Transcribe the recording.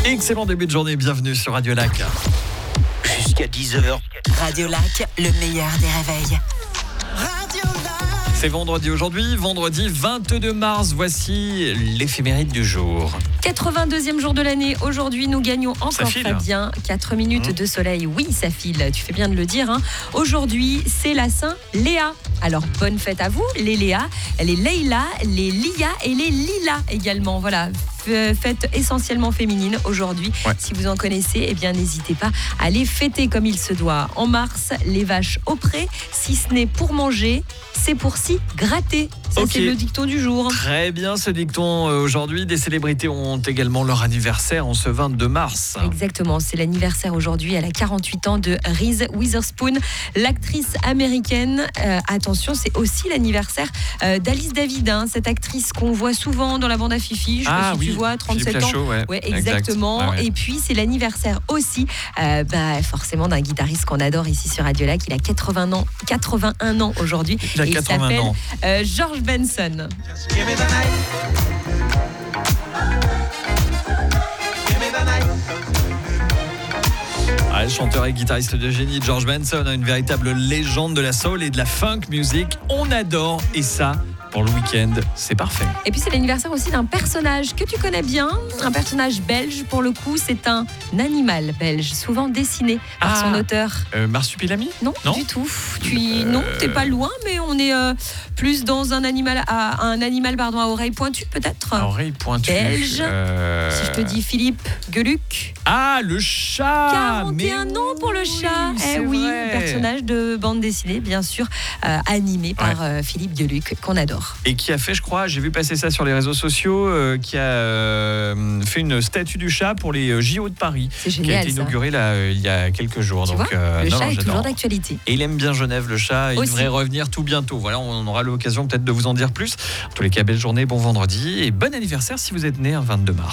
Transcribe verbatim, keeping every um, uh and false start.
Excellent début de journée, bienvenue sur Radio Lac. Jusqu'à dix heures. Radio Lac, le meilleur des réveils. Radio Lac. C'est vendredi aujourd'hui, vendredi vingt-deux mars, voici l'éphéméride du jour. quatre-vingt-deuxième jour de l'année, aujourd'hui nous gagnons encore file. Fabien, quatre minutes Mmh. de soleil, oui ça file, tu fais bien de le dire. Hein. Aujourd'hui c'est la Saint Léa, alors bonne fête à vous les Léa, les Leïla, les Lia et les Lila également, voilà. Fête essentiellement féminine aujourd'hui. Ouais. Si vous en connaissez, eh bien n'hésitez pas à les fêter comme il se doit. En mars, les vaches au pré, si ce n'est pour manger, c'est pour s'y gratter. Ça, Ok. c'est le dicton du jour. Très bien ce dicton euh, aujourd'hui. Des célébrités ont également leur anniversaire en ce vingt-deux mars. Exactement, c'est l'anniversaire aujourd'hui. Elle a quarante-huit ans de Reese Witherspoon, l'actrice américaine. Euh, attention, c'est aussi l'anniversaire euh, d'Alice David, hein, cette actrice qu'on voit souvent dans la bande à Fifi. Je sais Ah pas si oui, tu vois, trente-sept Philippe ans. Lachaud, ouais. Ouais, Exact. exactement. Ouais, ouais. Et puis, c'est l'anniversaire aussi, euh, bah, forcément, d'un guitariste qu'on adore ici sur Radio Lac. Il a quatre-vingts ans, quatre-vingt-un ans aujourd'hui. Il a Et il quatre-vingts s'appelle ans. euh, George Benson. Give me the night. Give me the night. Ah, le chanteur et guitariste de génie George Benson, une véritable légende de la soul et de la funk music. On adore et ça, pour le week-end, c'est parfait. Et puis c'est l'anniversaire aussi d'un personnage que tu connais bien, un personnage belge pour le coup, c'est un animal belge, souvent dessiné par Ah. son auteur. Euh, Marsupilami ? Non, Non du tout. Tu, Euh. Non, t'es pas loin, mais on est euh, plus dans un animal à un animal pardon à oreilles pointues peut-être. À oreille pointue. Belge. Euh, Si je te dis Philippe Geluc, Ah, le chat quarante et un Mais ans pour le chat. oui, eh c'est oui, vrai. personnage de bande dessinée, bien sûr, euh, animé par Ouais. euh, Philippe Geluc, qu'on adore. Et qui a fait, je crois, j'ai vu passer ça sur les réseaux sociaux, euh, qui a euh, fait une statue du chat pour les euh, J O de Paris, C'est qui a génial été ça. inaugurée là, euh, il y a quelques jours. Tu Donc, vois, euh, le non, chat non, est toujours j'adore. d'actualité. Et il aime bien Genève, le chat. Il Aussi. devrait revenir tout bientôt. Voilà, on aura l'occasion peut-être de vous en dire plus. En tous les cas, belle journée, bon vendredi et bon anniversaire si vous êtes né un vingt-deux mars.